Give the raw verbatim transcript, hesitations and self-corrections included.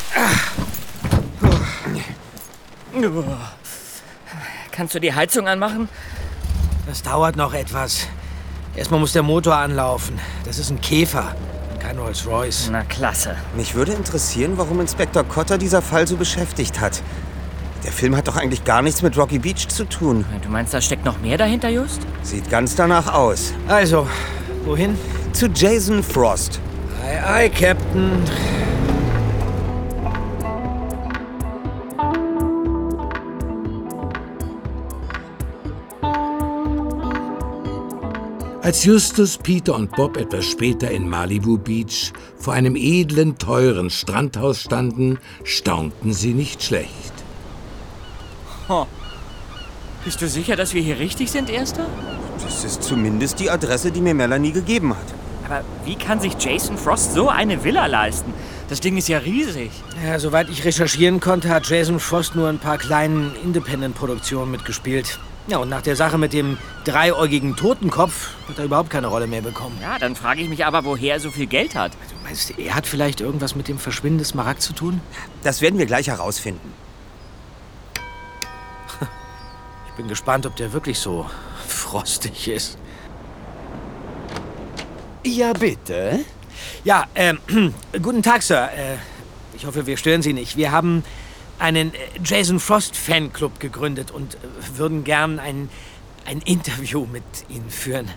Kannst du die Heizung anmachen? Das dauert noch etwas. Erstmal muss der Motor anlaufen. Das ist ein Käfer, kein Rolls-Royce. Na, klasse. Mich würde interessieren, warum Inspektor Cotter dieser Fall so beschäftigt hat. Der Film hat doch eigentlich gar nichts mit Rocky Beach zu tun. Du meinst, da steckt noch mehr dahinter, Just? Sieht ganz danach aus. Also, wohin? Zu Jason Frost. Aye, aye, Captain. Als Justus, Peter und Bob etwas später in Malibu Beach vor einem edlen, teuren Strandhaus standen, staunten sie nicht schlecht. Oh. Bist du sicher, dass wir hier richtig sind, Erster? Das ist zumindest die Adresse, die mir Melanie gegeben hat. Aber wie kann sich Jason Frost so eine Villa leisten? Das Ding ist ja riesig. Ja, soweit ich recherchieren konnte, hat Jason Frost nur ein paar kleinen Independent-Produktionen mitgespielt. Ja, und nach der Sache mit dem dreiäugigen Totenkopf hat er überhaupt keine Rolle mehr bekommen. Ja, dann frage ich mich aber, woher er so viel Geld hat. Du meinst, er hat vielleicht irgendwas mit dem Verschwinden des Smaragd zu tun? Das werden wir gleich herausfinden. Ich bin gespannt, ob der wirklich so frostig ist. Ja, bitte. Ja, ähm, guten Tag, Sir. Äh, ich hoffe, wir stören Sie nicht. Wir haben einen Jason Frost Fanclub gegründet und würden gern ein, ein Interview mit Ihnen führen.